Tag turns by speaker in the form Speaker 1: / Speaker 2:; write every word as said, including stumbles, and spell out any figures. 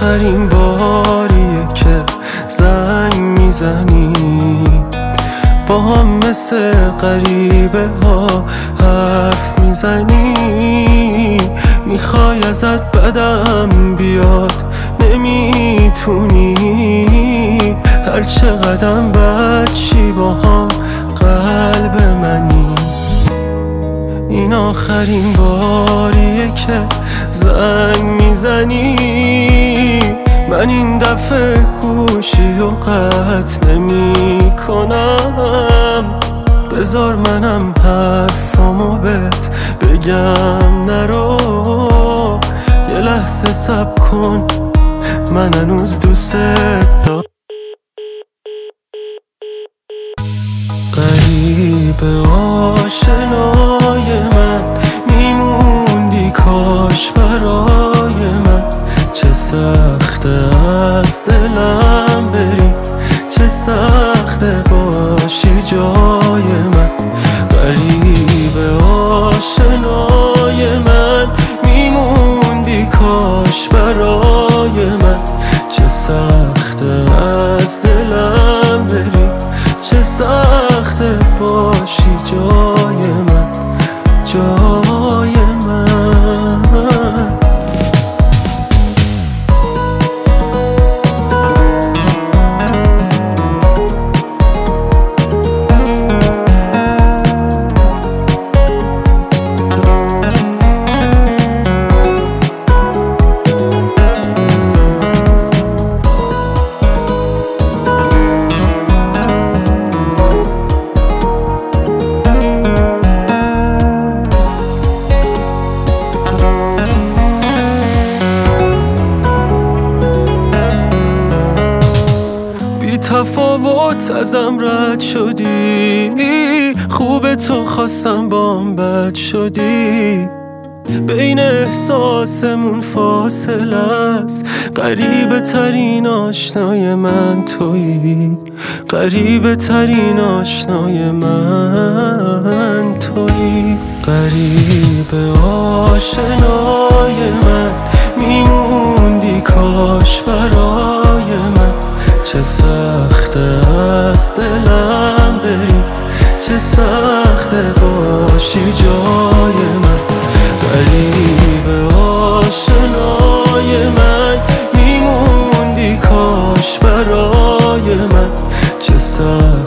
Speaker 1: آخرین باریه که زنگ میزنی، با هم مثل غریبه ها حرف میزنی. میخوای ازت بدم بیاد نمیتونی، هر چقدرم بد چی با هم قلب منی. این آخرین باریه که زنگ میزنی، من این دفعه گوشی و قطع نمی کنم. بذار منم حرفامو بهت بگم نرو، یه لحظه صبر کن من هنوز دوست دارم. غریب آشنای من میموندی کاش برای من، چه سخته از دلم بری، چه سخته باشی جای من. غریب آشنای من میموندی کاش برای من، چه سخته از دلم بری، چه سخته باشی جای من، جای من. تفاوت ازم رد شدی، خوب تو خواستم بام بد شدی. بین احساسمون فاصله است، غریبه ترین آشنای من تویی، غریبه ترین آشنای من تویی. غریبه آشنای من میموندی کاش برای من، چه سخته از دلم بری، چه سخته باشی جای من. غریب آشنای من میموندی کاش برای من، چه سخته